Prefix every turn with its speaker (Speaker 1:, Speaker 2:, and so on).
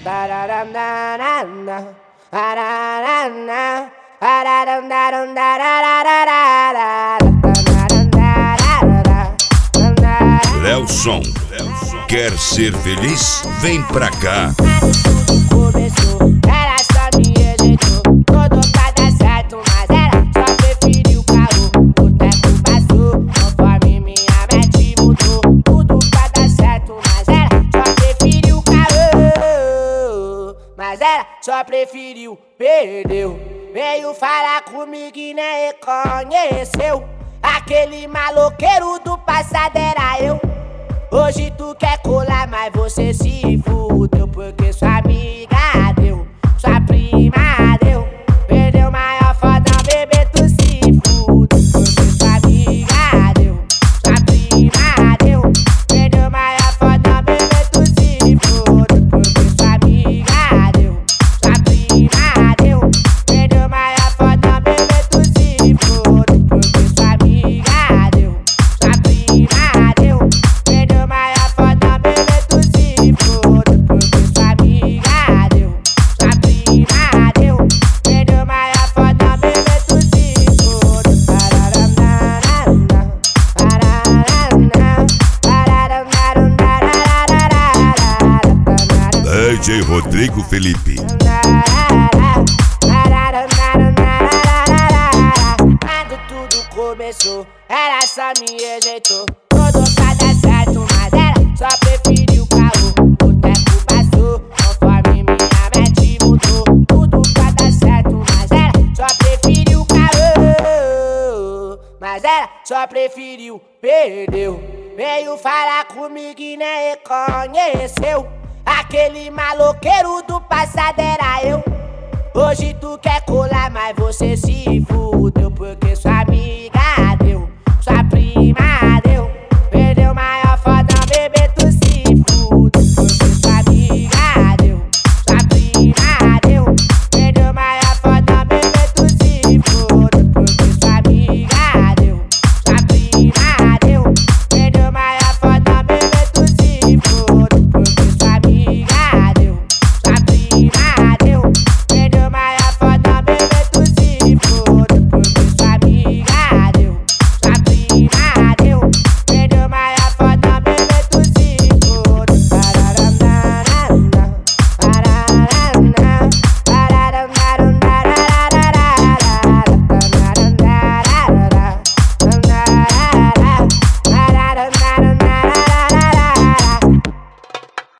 Speaker 1: Lelson, quer ser feliz? Vem pra cá.
Speaker 2: Começou, ela só me rejeitou. Todo pra dar certo, mas ela só preferiu o carro. O tempo passou, conforme minha mente mudou. Tudo pra dar certo, mas ela só preferiu o carro. Mas ela só preferiu, perdeu. Veio falar comigo e nem reconheceu. Aquele maloqueiro do passado era eu. Hoje tu quer colar, mas você se fudeu. Porque sua amiga deu, sua prima deu. Perdeu maior fodão, bebê, tu se fudeu. Porque sua amiga deu, sua prima deu. Perdeu maior fodão, bebê, tu se fudeu. Porque sua amiga deu, sua prima deu. Perdeu maior fodão, bebê, tu se fudeu. Porque sua amiga deu, sua prima deu. Perdeu maior fodão, bebê, tu se fudeu. Porque sua amiga deu, sua prima deu. Perdeu maior fodão, bebê, tu se fudeu.
Speaker 1: DJ Rodrigo Felipe.
Speaker 2: Quando tudo começou, ela só me rejeitou. Todo pra dar certo, mas ela só preferiu o carro. O tempo passou, conforme minha mente mudou. Tudo pra dar certo, mas ela só preferiu o carro. Mas ela só preferiu, perdeu. Veio falar comigo e nem reconheceu. Aquele maloqueiro do passado era eu. Hoje tu quer colar, mas você se fudeu. Porque